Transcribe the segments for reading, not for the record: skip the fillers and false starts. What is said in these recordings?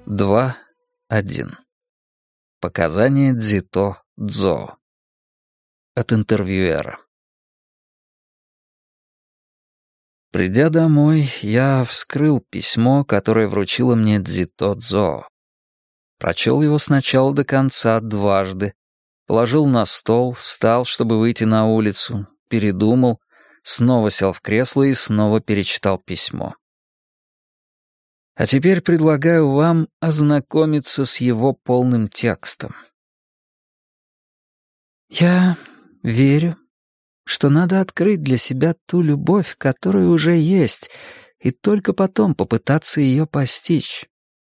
2.1. Показания Дзито Цзоо. От интервьюера. Придя домой, я вскрыл письмо, которое вручила мне Дзито Цзоо. Прочел его с начала до конца дважды, положил на стол, встал, чтобы выйти на улицу, передумал, снова сел в кресло и снова перечитал письмо. А теперь предлагаю вам ознакомиться с его полным текстом. Я верю, что надо открыть для себя ту любовь, которая уже есть, и только потом попытаться ее постичь.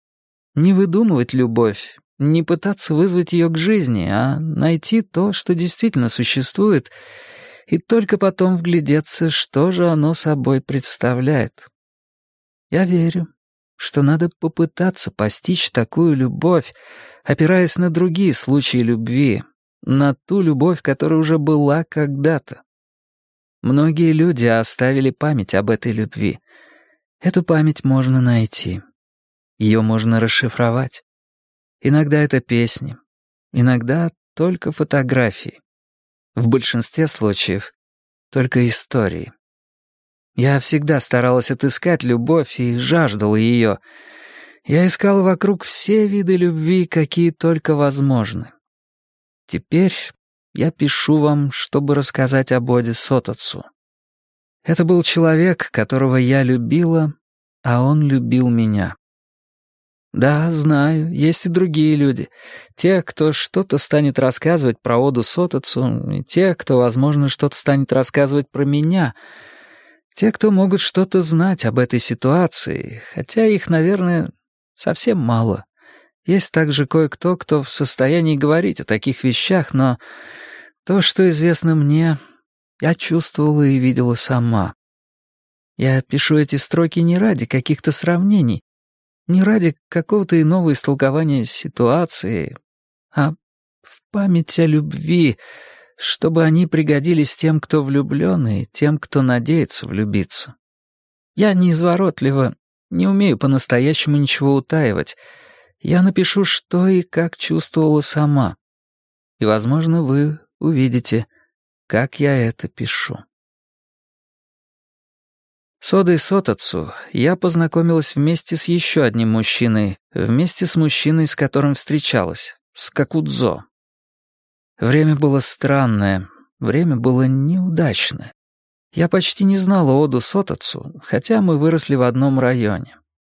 Не выдумывать любовь, не пытаться вызвать ее к жизни, а найти то, что действительно существует, и только потом вглядеться, что же оно собой представляет. Я верю, что надо попытаться постичь такую любовь, опираясь на другие случаи любви, на ту любовь, которая уже была когда-то. Многие люди оставили память об этой любви. Эту память можно найти. Ее можно расшифровать. Иногда это песни, иногда только фотографии. В большинстве случаев только истории. Я всегда старалась отыскать любовь и жаждала ее. Я искала вокруг все виды любви, какие только возможны. Теперь я пишу вам, чтобы рассказать об Оде Сотоцу. Это был человек, которого я любила, а он любил меня. Да, знаю, есть и другие люди. Те, кто что-то станет рассказывать про Оду Сотоцу, и те, кто, возможно, что-то станет рассказывать про меня. Те, кто могут что-то знать об этой ситуации, хотя их, наверное, совсем мало. Есть также кое-кто, кто в состоянии говорить о таких вещах, но то, что известно мне, я чувствовала и видела сама. Я пишу эти строки не ради каких-то сравнений, не ради какого-то иного истолкования ситуации, а в память о любви, чтобы они пригодились тем, кто влюблен, и тем, кто надеется влюбиться. Я неизворотлива, не умею по-настоящему ничего утаивать. Я напишу, что и как чувствовала сама. И, возможно, вы увидите, как я это пишу. С Одой Сотоцу я познакомилась вместе с еще одним мужчиной, вместе с мужчиной, с которым встречалась, с Какудзо. Время было странное, время было неудачное. Я почти не знала Оду Сотоцу, хотя мы выросли в одном районе.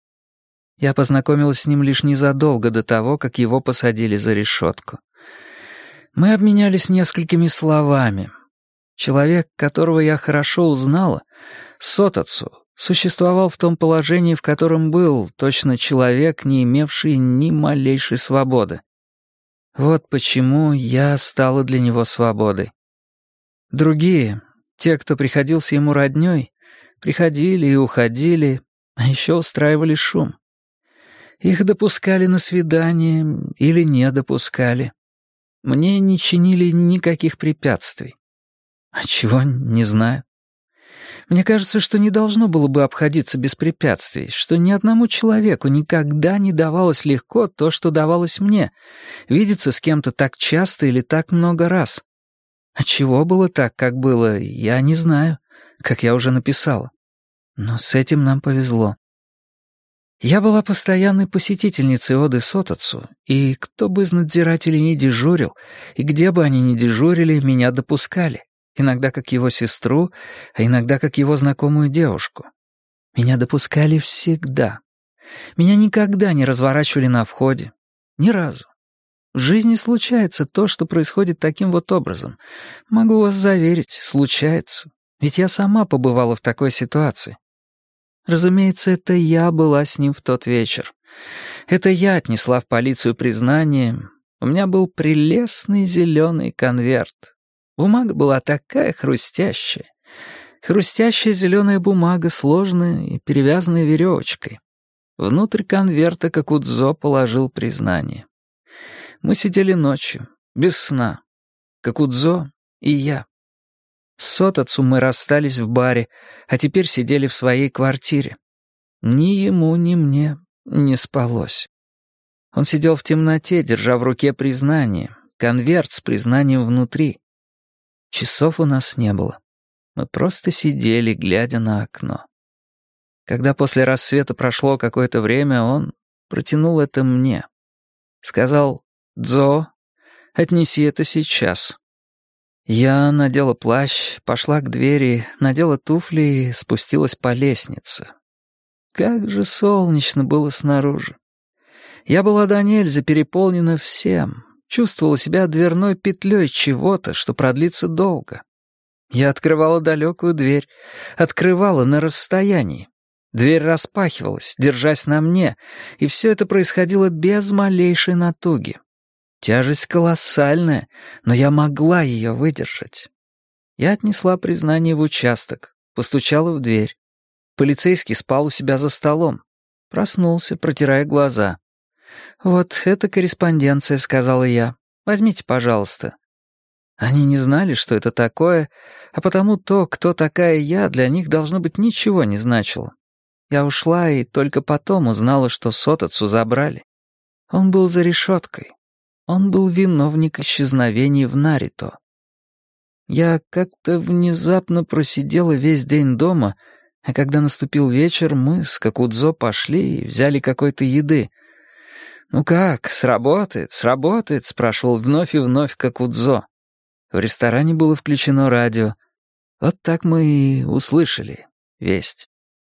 Я познакомилась с ним лишь незадолго до того, как его посадили за решетку. Мы обменялись несколькими словами. Человек, которого я хорошо узнала, Сотоцу, существовал в том положении, в котором был, точно человек, не имевший ни малейшей свободы. Вот почему я стала для него свободой. Другие, те, кто приходился ему роднёй, приходили и уходили, а еще устраивали шум. Их допускали на свидание или не допускали. Мне не чинили никаких препятствий. Отчего, не знаю. Мне кажется, что не должно было бы обходиться без препятствий, что ни одному человеку никогда не давалось легко то, что давалось мне, видеться с кем-то так часто или так много раз. Отчего было так, как было, я не знаю, как я уже написала. Но с этим нам повезло. Я была постоянной посетительницей Оды Сотоцу, и кто бы из надзирателей ни дежурил, и где бы они ни дежурили, меня допускали. Иногда как его сестру, а иногда как его знакомую девушку. Меня допускали всегда. Меня никогда не разворачивали на входе. Ни разу. В жизни случается то, что происходит таким вот образом. Могу вас заверить, случается. Ведь я сама побывала в такой ситуации. Разумеется, это я была с ним в тот вечер. Это я отнесла в полицию признание. У меня был прелестный зеленый конверт. Бумага была такая хрустящая. Хрустящая зеленая бумага, сложная и перевязанная веревочкой. Внутрь конверта Какудзо положил признание. Мы сидели ночью, без сна. Какудзо и я. С Сотоцу мы расстались в баре, а теперь сидели в своей квартире. Ни ему, ни мне не спалось. Он сидел в темноте, держа в руке признание, конверт с признанием внутри. Часов у нас не было. Мы просто сидели, глядя на окно. Когда после рассвета прошло какое-то время, он протянул это мне. Сказал: «Дзо, отнеси это сейчас». Я надела плащ, пошла к двери, надела туфли и спустилась по лестнице. Как же солнечно было снаружи. Я была до нельзя переполнена всем, чувствовала себя дверной петлей чего-то, что продлится долго. Я открывала далекую дверь, открывала на расстоянии. Дверь распахивалась, держась на мне, и все это происходило без малейшей натуги. Тяжесть колоссальная, но я могла ее выдержать. Я отнесла признание в участок, постучала в дверь. Полицейский спал у себя за столом. Проснулся, протирая глаза. «Вот это корреспонденция», — сказала я. «Возьмите, пожалуйста». Они не знали, что это такое, а потому то, кто такая я, для них, должно быть, ничего не значило. Я ушла и только потом узнала, что Сотацу забрали. Он был за решеткой. Он был виновник исчезновений в Нарито. Я как-то внезапно просидела весь день дома, а когда наступил вечер, мы с Какудзо пошли и взяли какой-то еды. «Ну как, сработает, сработает?» — спрашивал вновь и вновь Какудзо. В ресторане было включено радио. Вот так мы и услышали весть.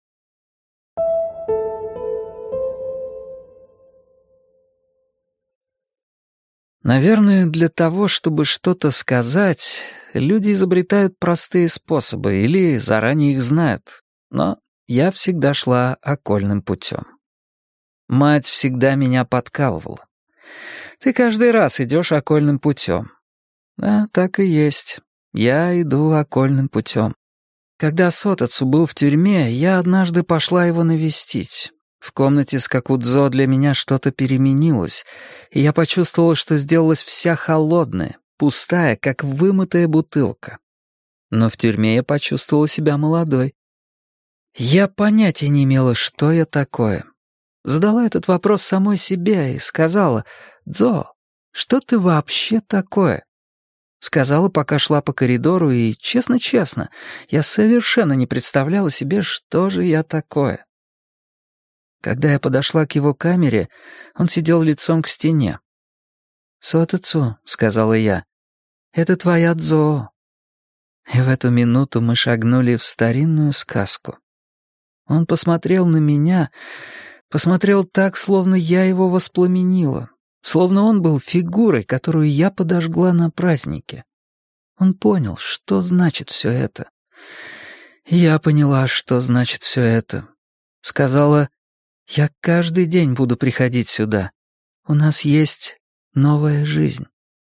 Наверное, для того, чтобы что-то сказать, люди изобретают простые способы или заранее их знают, но я всегда шла окольным путем. Мать всегда меня подкалывала. «Ты каждый раз идешь окольным путем». Да, так и есть. Я иду окольным путем. Когда Сотацу был в тюрьме, я однажды пошла его навестить. В комнате с Какудзо для меня что-то переменилось, и я почувствовала, что сделалась вся холодная, пустая, как вымытая бутылка. Но в тюрьме я почувствовала себя молодой. Я понятия не имела, что я такое. Задала этот вопрос самой себе и сказала: «Дзо, что ты вообще такое?» Сказала, пока шла по коридору, и, честно-честно, я совершенно не представляла себе, что же я такое. Когда я подошла к его камере, он сидел лицом к стене. «Сотацу», — сказала я, — «это твоя Дзо». И в эту минуту мы шагнули в старинную сказку. Он посмотрел на меня, посмотрел так, словно я его воспламенила, словно он был фигурой, которую я подожгла на празднике. Он понял, что значит все это. Я поняла, что значит все это. Сказала: «Я каждый день буду приходить сюда. У нас есть новая жизнь».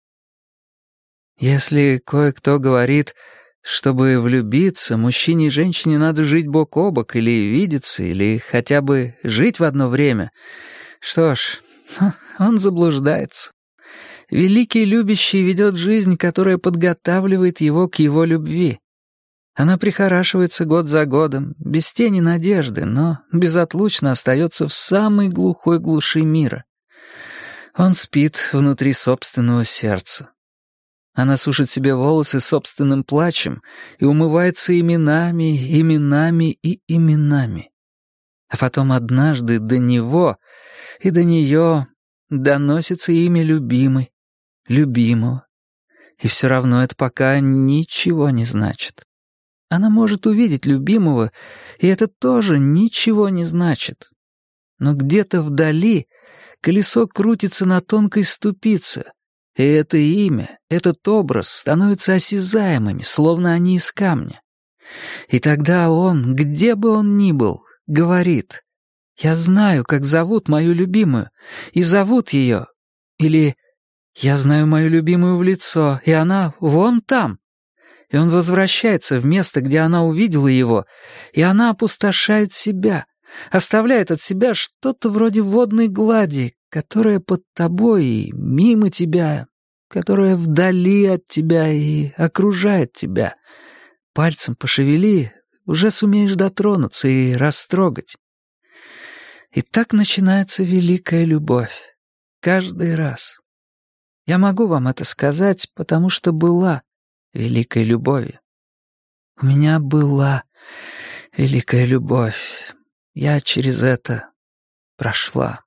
Если кое-кто говорит, чтобы влюбиться, мужчине и женщине надо жить бок о бок или видеться, или хотя бы жить в одно время, что ж, он заблуждается. Великий любящий ведет жизнь, которая подготавливает его к его любви. Она прихорашивается год за годом, без тени надежды, но безотлучно остается в самой глухой глуши мира. Он спит внутри собственного сердца. Она сушит себе волосы собственным плачем и умывается именами, именами и именами. А потом однажды до него и до нее доносится имя любимой, любимого. И все равно это пока ничего не значит. Она может увидеть любимого, и это тоже ничего не значит. Но где-то вдали колесо крутится на тонкой ступице, и это имя, этот образ становятся осязаемыми, словно они из камня. И тогда он, где бы он ни был, говорит: «Я знаю, как зовут мою любимую, и зовут ее». Или «Я знаю мою любимую в лицо, и она вон там». И он возвращается в место, где она увидела его, и она опустошает себя, оставляет от себя что-то вроде водной глади, которая под тобой и мимо тебя, которая вдали от тебя и окружает тебя. Пальцем пошевели, уже сумеешь дотронуться и растрогать. И так начинается великая любовь. Каждый раз. Я могу вам это сказать, потому что была великой любовью. У меня была великая любовь. Я через это прошла.